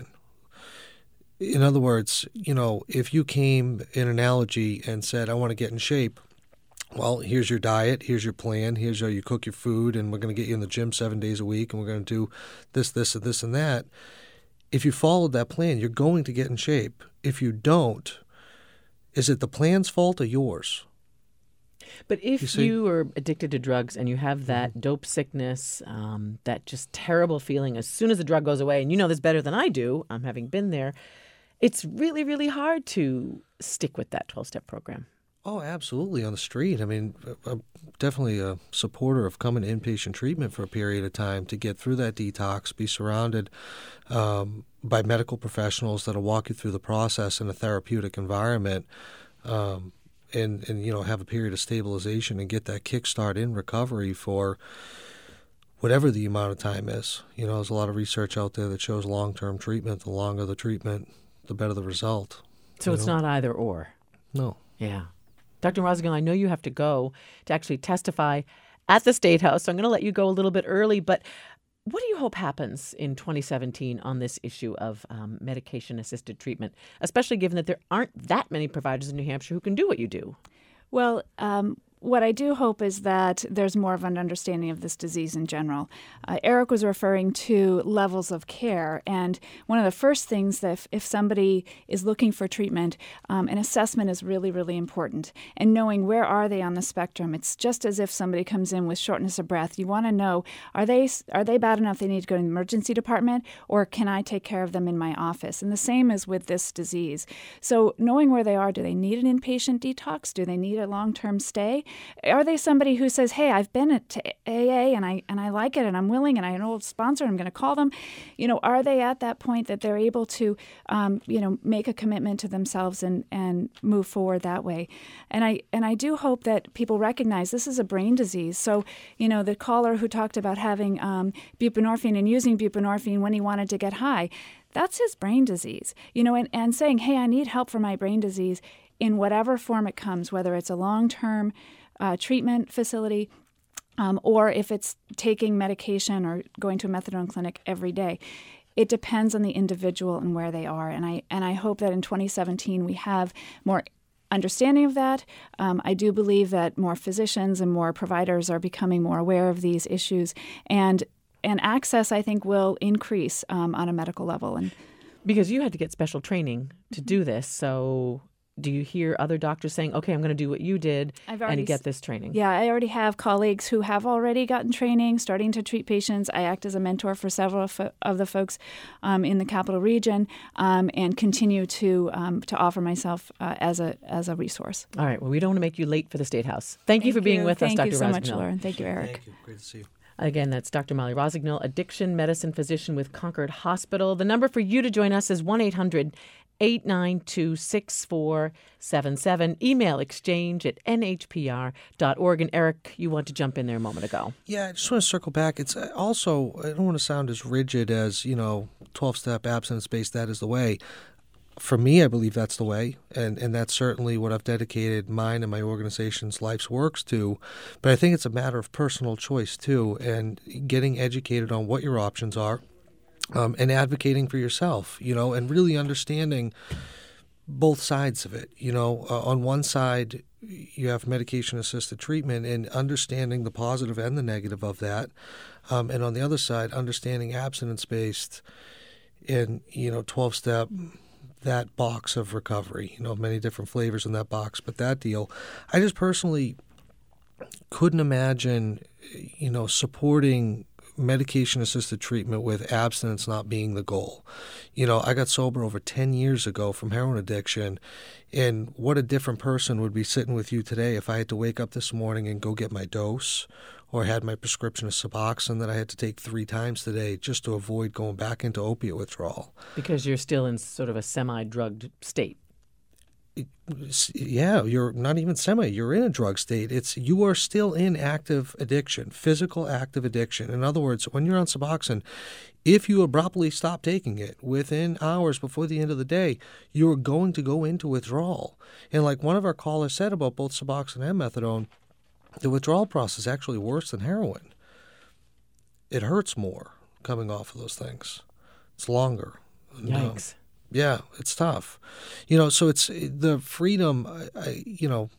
In other words, you know, if you came, an analogy, and said, I want to get in shape, well, here's your diet, here's your plan, here's how you cook your food, and we're going to get you in the gym seven days a week, and we're going to do this, this, and this, and that. If you followed that plan, you're going to get in shape. If you don't, is it the plan's fault or yours? But if you, you are addicted to drugs and you have that mm-hmm. dope sickness, um, that just terrible feeling as soon as the drug goes away, and you know this better than I do, I'm having been there, it's really, really hard to stick with that twelve-step program. Oh, absolutely, on the street. I mean, I'm definitely a supporter of coming to inpatient treatment for a period of time to get through that detox, be surrounded um, by medical professionals that'll walk you through the process in a therapeutic environment, um, and, and, you know, have a period of stabilization and get that kickstart in recovery for whatever the amount of time is. You know, there's a lot of research out there that shows long-term treatment. The longer the treatment, the better the result. So it's know? not either or. No. Yeah. Doctor Rossignol, I know you have to go to actually testify at the State House, so I'm going to let you go a little bit early. But what do you hope happens in twenty seventeen on this issue of um, medication-assisted treatment, especially given that there aren't that many providers in New Hampshire who can do what you do? Well, um, what I do hope is that there's more of an understanding of this disease in general. Uh, Eric was referring to levels of care, and one of the first things that if, if somebody is looking for treatment, um, an assessment is really, really important. And knowing where are they on the spectrum. It's just as if somebody comes in with shortness of breath. You want to know, are they are they bad enough they need to go to the emergency department, or can I take care of them in my office? And the same is with this disease. So knowing where they are, do they need an inpatient detox? Do they need a long-term stay? Are they somebody who says, hey, I've been at A A and I and I like it and I'm willing and I know a sponsor, I'm going to call them. You know, are they at that point that they're able to, um, you know, make a commitment to themselves and, and move forward that way? And I and I do hope that people recognize this is a brain disease. So, you know, the caller who talked about having um, buprenorphine and using buprenorphine when he wanted to get high, that's his brain disease. You know, and, and saying, hey, I need help for my brain disease in whatever form it comes, whether it's a long-term Uh, treatment facility, um, or if it's taking medication or going to a methadone clinic every day. It depends on the individual and where they are. And I and I hope that in twenty seventeen we have more understanding of that. Um, I do believe that more physicians and more providers are becoming more aware of these issues, and and access, I think, will increase um, on a medical level. And because you had to get special training to do this, so do you hear other doctors saying, okay, I'm going to do what you did and get this training? Yeah, I already have colleagues who have already gotten training, starting to treat patients. I act as a mentor for several of, of the folks um, in the Capital Region, um, and continue to um, to offer myself uh, as a as a resource. All right. Well, we don't want to make you late for the State House. Thank, Thank you for being you. with Thank us, Doctor Thank you so Rossignol. much, Lauren. Thank you, Eric. Thank you. Great to see you. Again, that's Doctor Molly Rossignol, addiction medicine physician with Concord Hospital. The number for you to join us is one eight hundred eight nine two six four seven seven. Email exchange at n h p r dot org. And Eric, you want to jump in there a moment ago. Yeah, I just want to circle back. It's also, I don't want to sound as rigid as, you know, twelve-step abstinence-based, that is the way. For me, I believe that's the way, and, and that's certainly what I've dedicated mine and my organization's life's works to. But I think it's a matter of personal choice, too, and getting educated on what your options are, um, and advocating for yourself, you know, and really understanding both sides of it. You know, uh, on one side, you have medication-assisted treatment and understanding the positive and the negative of that. Um, and on the other side, understanding abstinence-based and, you know, twelve-step, that box of recovery, you know, many different flavors in that box, but that deal, I just personally couldn't imagine, you know, supporting medication-assisted treatment with abstinence not being the goal. You know, I got sober over ten years ago from heroin addiction, and what a different person would be sitting with you today if I had to wake up this morning and go get my dose, or I had my prescription of Suboxone that I had to take three times today just to avoid going back into opiate withdrawal. Because you're still in sort of a semi-drugged state. Yeah, you're not even semi, you're in a drug state. It's you are still in active addiction, physical active addiction. In other words, when you're on Suboxone, if you abruptly stop taking it within hours before the end of the day, you're going to go into withdrawal. And like one of our callers said about both Suboxone and methadone, the withdrawal process is actually worse than heroin. It hurts more coming off of those things. It's longer. Yikes. Um, Yeah, it's tough. You know, so it's the freedom, I, I, you know,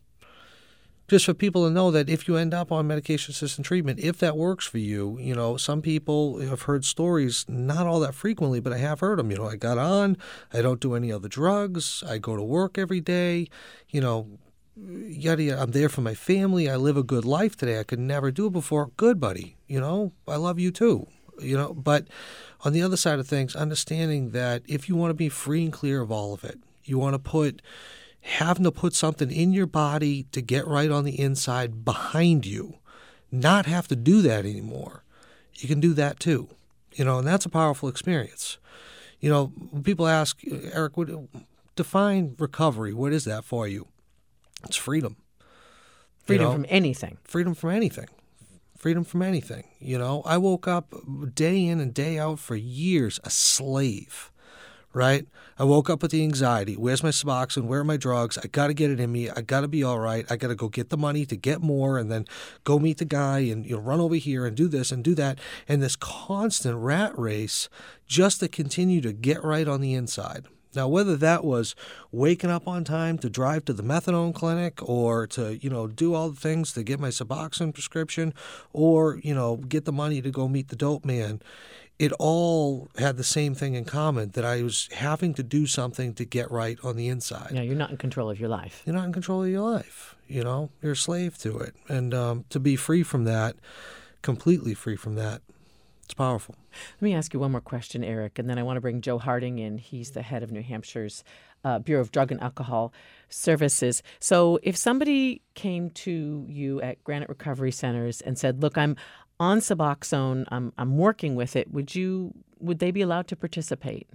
just for people to know that if you end up on medication-assisted treatment, if that works for you, you know, some people have heard stories, not all that frequently, but I have heard them. You know, I got on, I don't do any other drugs, I go to work every day, you know, yada, yada. I'm there for my family, I live a good life today. I could never do it before. Good, buddy. You know, I love you too. You know, but on the other side of things, understanding that if you want to be free and clear of all of it, you want to put, having to put something in your body to get right on the inside behind you, not have to do that anymore. You can do that too, you know, and that's a powerful experience. You know, when people ask, Eric, what, define recovery. What is that for you? It's freedom. Freedom you know? from anything. Freedom from anything. Freedom from anything. You know, I woke up day in and day out for years a slave, right? I woke up with the anxiety. Where's my Suboxone? Where are my drugs? I got to get it in me. I got to be all right. I got to go get the money to get more and then go meet the guy and you know run over here and do this and do that. And this constant rat race just to continue to get right on the inside. Now, whether that was waking up on time to drive to the methadone clinic or to, you know, do all the things to get my Suboxone prescription or, you know, get the money to go meet the dope man, it all had the same thing in common, that I was having to do something to get right on the inside. Yeah, you're not in control of your life. You're not in control of your life. You know, you're a slave to it. And um, to be free from that, completely free from that, it's powerful. Let me ask you one more question, Eric, and then I want to bring Joe Harding in. He's the head of New Hampshire's uh, Bureau of Drug and Alcohol Services. So if somebody came to you at Granite Recovery Centers and said, look, I'm on Suboxone, I'm, I'm working with it, would you would they be allowed to participate?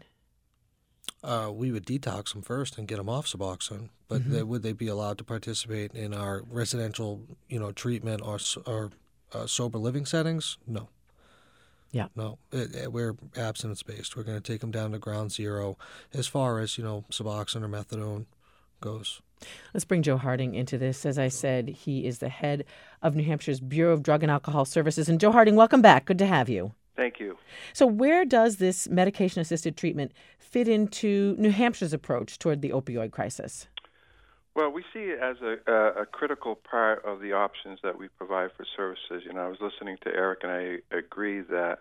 Uh, we would detox them first and get them off Suboxone, but Mm-hmm. they, would they be allowed to participate in our residential, you know, treatment or, or uh, sober living settings? No. Yeah. No, it, it, we're abstinence-based. We're going to take them down to ground zero as far as, you know, Suboxone or methadone goes. Let's bring Joe Harding into this. As I said, he is the head of New Hampshire's Bureau of Drug and Alcohol Services. And Joe Harding, welcome back. Good to have you. Thank you. So where does this medication-assisted treatment fit into New Hampshire's approach toward the opioid crisis? Well, we see it as a, a, a critical part of the options that we provide for services. You know, I was listening to Eric, and I agree that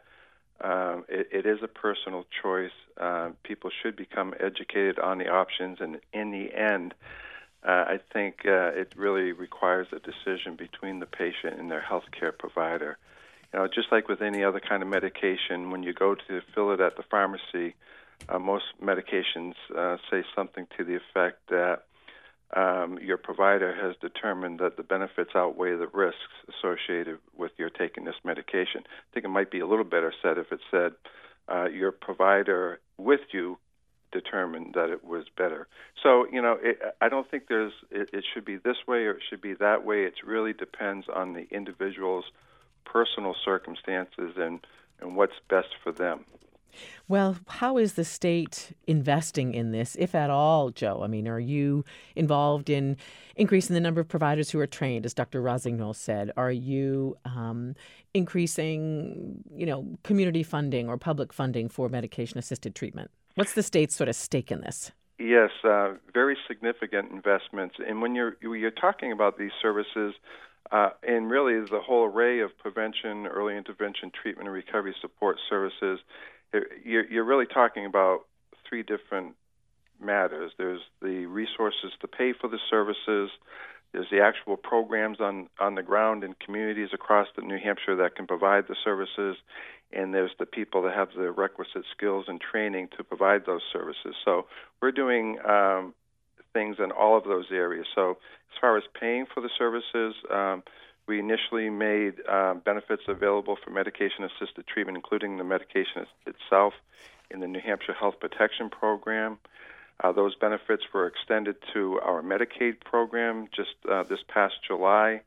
um, it, it is a personal choice. Uh, people should become educated on the options, and in the end, uh, I think uh, it really requires a decision between the patient and their healthcare provider. You know, just like with any other kind of medication, when you go to fill it at the pharmacy, uh, most medications uh, say something to the effect that Um, your provider has determined that the benefits outweigh the risks associated with your taking this medication. I think it might be a little better said if it said uh, your provider with you determined that it was better. So, you know, it, I don't think there's it, it should be this way or it should be that way. It really depends on the individual's personal circumstances and, and what's best for them. Well, how is the state investing in this, if at all, Joe? I mean, are you involved in increasing the number of providers who are trained, as Doctor Rosignol said? Are you um, increasing, you know, community funding or public funding for medication-assisted treatment? What's the state's sort of stake in this? Yes, uh, very significant investments. And when you're you're talking about these services, uh, and really the whole array of prevention, early intervention, treatment, and recovery support services, You're, you're really talking about three different matters. There's the resources to pay for the services. There's the actual programs on, on the ground in communities across the New Hampshire that can provide the services. And there's the people that have the requisite skills and training to provide those services. So we're doing um, things in all of those areas. So as far as paying for the services, um, We initially made uh, benefits available for medication-assisted treatment, including the medication itself, in the New Hampshire Health Protection Program. Uh, those benefits were extended to our Medicaid program just uh, this past July.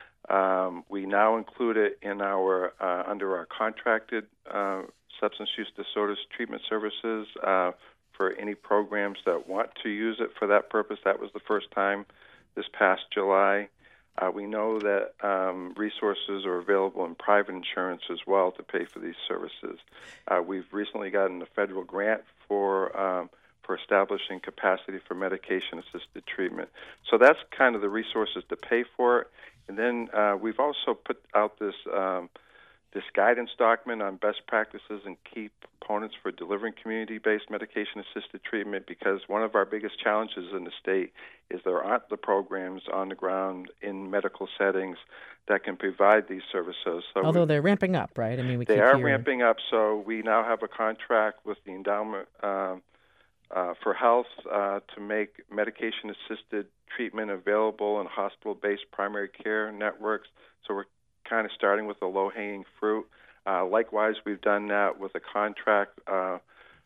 Um, we now include it in our uh, under our contracted uh, substance use disorders treatment services uh, for any programs that want to use it for that purpose. That was the first time this past July. Uh, we know that um, resources are available in private insurance as well to pay for these services. Uh, we've recently gotten a federal grant for um, for establishing capacity for medication-assisted treatment. So that's kind of the resources to pay for it. And then uh, we've also put out this um, this guidance document on best practices and key components for delivering community-based medication-assisted treatment, because one of our biggest challenges in the state is there aren't the programs on the ground in medical settings that can provide these services. So Although we, they're ramping up, right? I mean, we they keep are hearing... ramping up. So we now have a contract with the Endowment um, uh, for Health uh, to make medication-assisted treatment available in hospital-based primary care networks. So we're kind of starting with the low-hanging fruit. Uh, likewise, we've done that with a contract uh,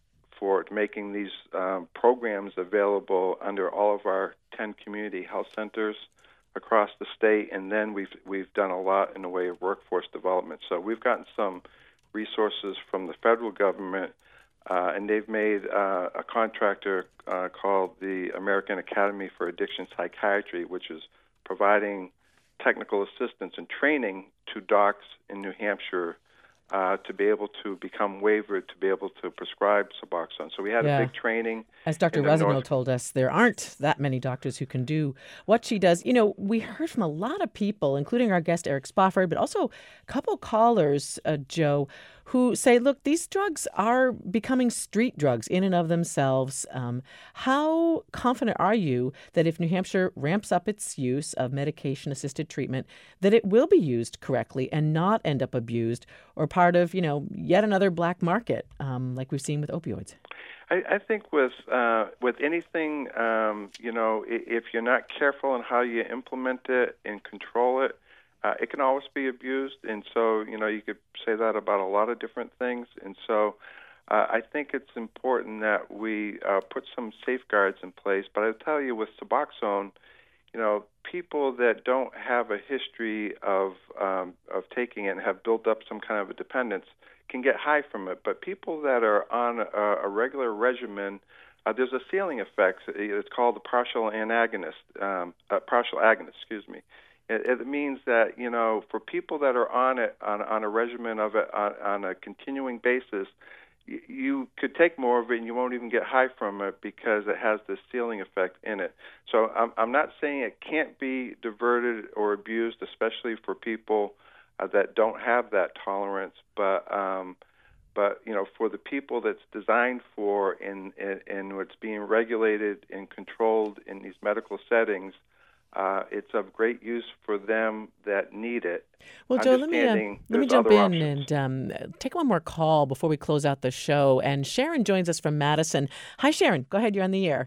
for making these um, programs available under all of our ten community health centers across the state, and then we've we've done a lot in the way of workforce development. So we've gotten some resources from the federal government, uh, and they've made uh, a contractor uh, called the American Academy for Addiction Psychiatry, which is providing technical assistance and training to docs in New Hampshire uh, to be able to become waivered, to be able to prescribe Suboxone. So we had Yeah. a big training. As Doctor Rossignol told us, there aren't that many doctors who can do what she does. You know, we heard from a lot of people, including our guest Eric Spofford, but also a couple callers, uh, Joe, who say, look, these drugs are becoming street drugs in and of themselves. Um, how confident are you that if New Hampshire ramps up its use of medication-assisted treatment, that it will be used correctly and not end up abused or part of, you know, yet another black market, um, like we've seen with opioids? I, I think with uh, with anything, um, you know, if you're not careful in how you implement it and control it, uh, it can always be abused. And so, you know, you could say that about a lot of different things. And so uh, I think it's important that we uh, put some safeguards in place. But I'll tell you, with Suboxone, you know, people that don't have a history of um, of taking it and have built up some kind of a dependence can get high from it. But people that are on a, a regular regimen, uh, there's a ceiling effect. It's called the partial antagonist, um, uh, partial agonist, excuse me. It, it means that, you know, for people that are on it on, on a regimen of it on, on a continuing basis, you, you could take more of it and you won't even get high from it because it has this ceiling effect in it. So I'm, I'm not saying it can't be diverted or abused, especially for people Uh, that don't have that tolerance, but um, but you know, for the people that's designed for and and, and what's being regulated and controlled in these medical settings, uh, it's of great use for them that need it. Well, Joe, let me uh, let me jump in and um, take one more call before we close out the show. And Sharon joins us from Madison. Hi, Sharon. Go ahead. You're on the air.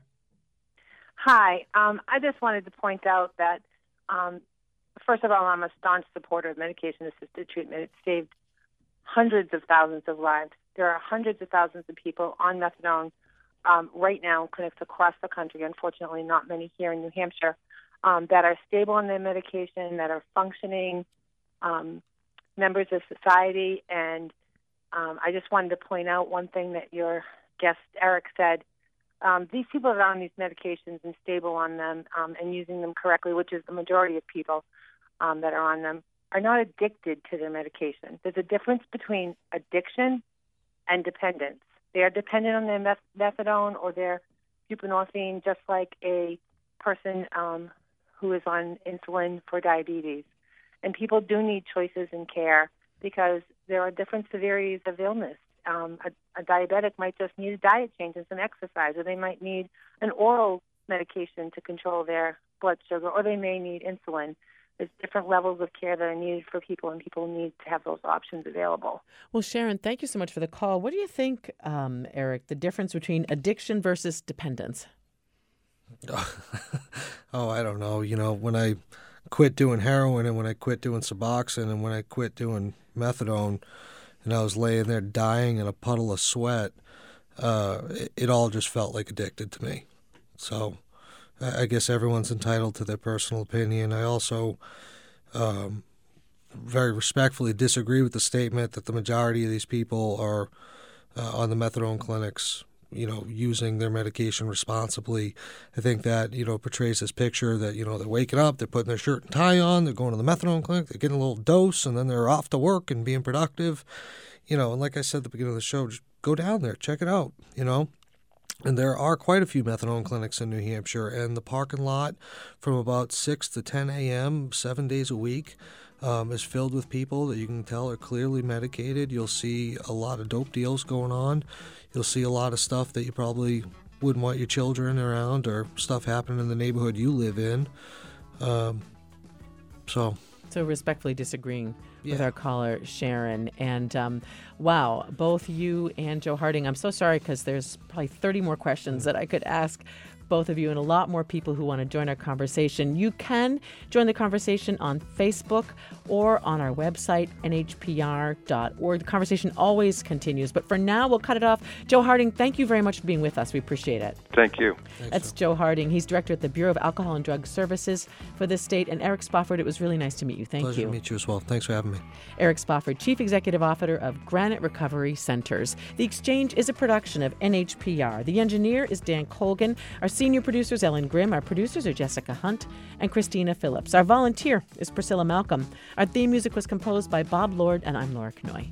Hi. Um, I just wanted to point out that. Um, First of all, I'm a staunch supporter of medication-assisted treatment. It's saved hundreds of thousands of lives. There are hundreds of thousands of people on methadone um, right now in clinics across the country, unfortunately not many here in New Hampshire, um, that are stable on their medication, that are functioning um, members of society. And um, I just wanted to point out one thing that your guest, Eric, said. Um, these people that are on these medications and stable on them um, and using them correctly, which is the majority of people um, that are on them, are not addicted to their medication. There's a difference between addiction and dependence. They are dependent on their meth- methadone or their buprenorphine, just like a person um, who is on insulin for diabetes. And people do need choices in care because there are different severities of illness. Um, a, a diabetic might just need a diet change and some exercise, or they might need an oral medication to control their blood sugar, or they may need insulin. There's different levels of care that are needed for people, and people need to have those options available. Well, Sharon, thank you so much for the call. What do you think, um, Eric, the difference between addiction versus dependence? Oh, I don't know. You know, when I quit doing heroin and when I quit doing Suboxone and when I quit doing methadone and I was laying there dying in a puddle of sweat, uh, it, it all just felt like addicted to me. So I guess everyone's entitled to their personal opinion. I also um, very respectfully disagree with the statement that the majority of these people are uh, on the methadone clinics, you know, using their medication responsibly. I think that, you know, portrays this picture that, you know, they're waking up, they're putting their shirt and tie on, they're going to the methadone clinic, they're getting a little dose, and then they're off to work and being productive. You know, and like I said at the beginning of the show, just go down there, check it out, you know. And there are quite a few methadone clinics in New Hampshire, and the parking lot from about six to ten a.m., seven days a week, um, is filled with people that you can tell are clearly medicated. You'll see a lot of dope deals going on. You'll see a lot of stuff that you probably wouldn't want your children around, or stuff happening in the neighborhood you live in. Um, so... So respectfully disagreeing Yeah. with our caller, Sharon. And um, wow, both you and Joe Harding, I'm so sorry because there's probably thirty more questions that I could ask both of you and a lot more people who want to join our conversation. You can join the conversation on Facebook or on our website, N H P R dot org. The conversation always continues, but for now, we'll cut it off. Joe Harding, thank you very much for being with us. We appreciate it. Thank you. Thanks, That's Joe. Joe Harding. He's director at the Bureau of Alcohol and Drug Services for the state. And Eric Spofford, it was really nice to meet you. Thank Pleasure you. to meet you as well. Thanks for having me. Eric Spofford, Chief Executive Officer of Granite Recovery Centers. The Exchange is a production of N H P R. The engineer is Dan Colgan. Our senior producer is Ellen Grimm. Our producers are Jessica Hunt and Christina Phillips. Our volunteer is Priscilla Malcolm. Our theme music was composed by Bob Lord, and I'm Laura Knoy.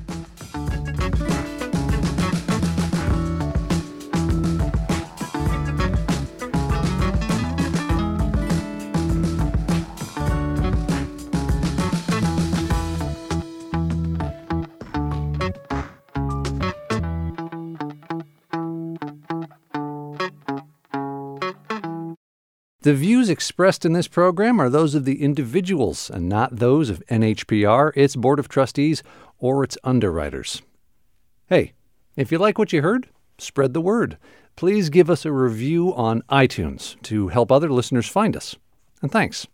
The views expressed in this program are those of the individuals and not those of N H P R, its Board of Trustees, or its underwriters. Hey, if you like what you heard, spread the word. Please give us a review on iTunes to help other listeners find us. And thanks.